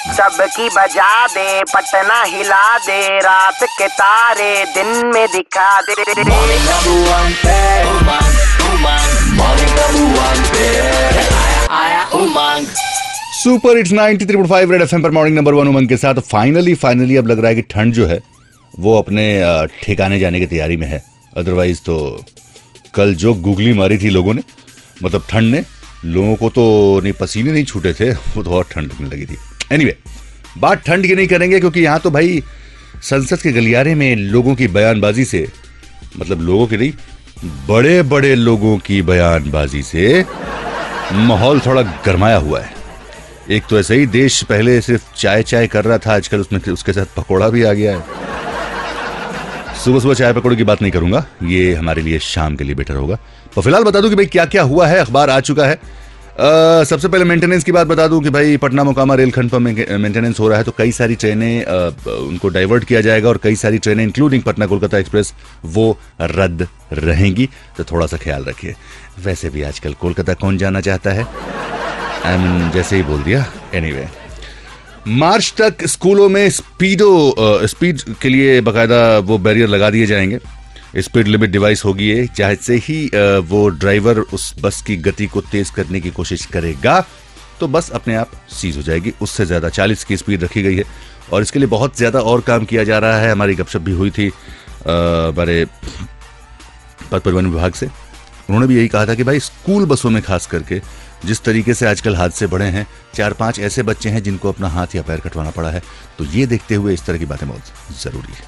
सबकी बजा दे, पटना हिला दे, रात के तारे दिन में दिखा दे। मॉर्निंग नंबर वन पे उमंग, मॉर्निंग नंबर वन पे आया Umang. Super hits 93.5 Red FM पर मॉर्निंग नंबर 1 उमंग के साथ फाइनली अब लग रहा है कि ठंड जो है वो अपने ठिकाने जाने की तैयारी में है। अदरवाइज तो कल जो गुगली मारी थी लोगों ने, मतलब ठंड ने, लोगों को तो नहीं पसीने नहीं छूटे थे, वो तो और ठंड लगने लगी थी। एनीवे, बात ठंड की नहीं करेंगे क्योंकि यहाँ तो भाई संसद के गलियारे में लोगों की बयानबाजी से, मतलब लोगों की नहीं, बड़े बड़े लोगों की बयानबाजी से माहौल थोड़ा गर्माया हुआ है। एक तो ऐसे ही देश पहले सिर्फ चाय कर रहा था, आजकल उसमें उसके साथ पकोड़ा भी आ गया है। सुबह चाय पकौड़े की बात नहीं करूंगा, ये हमारे लिए शाम के लिए बेटर होगा। तो फिलहाल बता दूं कि भाई क्या क्या हुआ है, अखबार आ चुका है। सबसे पहले मेंटेनेंस की बात बता दूं कि भाई पटना मोकामा रेलखंड पर मेंटेनेंस हो रहा है, तो कई सारी ट्रेनें उनको डाइवर्ट किया जाएगा और कई सारी ट्रेनें इंक्लूडिंग पटना कोलकाता एक्सप्रेस वो रद्द रहेंगी, तो थोड़ा सा ख्याल रखिए। वैसे भी आजकल कोलकाता कौन जाना चाहता है, जैसे ही बोल दिया। एनीवे, मार्च तक स्कूलों में स्पीड के लिए बाकायदा वो बैरियर लगा दिए जाएंगे। स्पीड लिमिट डिवाइस होगी ये, जैसे ही वो ड्राइवर उस बस की गति को तेज करने की कोशिश करेगा तो बस अपने आप सीज हो जाएगी। उससे ज्यादा 40 की स्पीड रखी गई है और इसके लिए बहुत ज्यादा और काम किया जा रहा है। हमारी गपशप भी हुई थी हमारे पथ परिवहन विभाग से, उन्होंने भी यही कहा था कि भाई स्कूल बसों में खास करके जिस तरीके से आजकल हादसे बढ़े हैं, 4-5 ऐसे बच्चे हैं जिनको अपना हाथ या पैर कटवाना पड़ा है, तो ये देखते हुए इस तरह की बातें बहुत जरूरी है।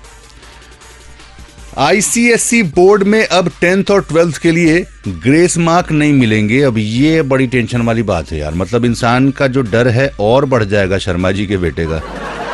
आईसीएसई बोर्ड में अब 10th और 12th के लिए ग्रेस मार्क नहीं मिलेंगे। अब ये बड़ी टेंशन वाली बात है यार, मतलब इंसान का जो डर है और बढ़ जाएगा शर्मा जी के बेटे का।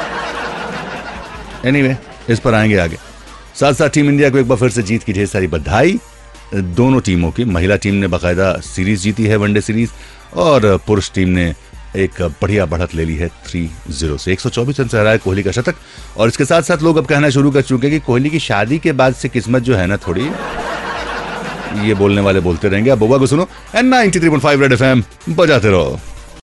एनीवे, इस पर आएंगे आगे। साथ साथ टीम इंडिया को एक बार फिर से जीत की ढेर सारी बधाई। दोनों टीमों की, महिला टीम ने बाकायदा सीरीज जीती है, वनडे सीरीज, और पुरुष टीम ने एक बढ़िया बढ़त ले ली है 3-0 से। 124 रन से हराया कोहली का शतक। और इसके साथ साथ लोग अब कहना शुरू कर चुके हैं कि कोहली की शादी के बाद से किस्मत जो है ना थोड़ी, ये बोलने वाले बोलते रहेंगे। अब बुआ को सुनो, 93.5 रेड एफएम बजाते रहो।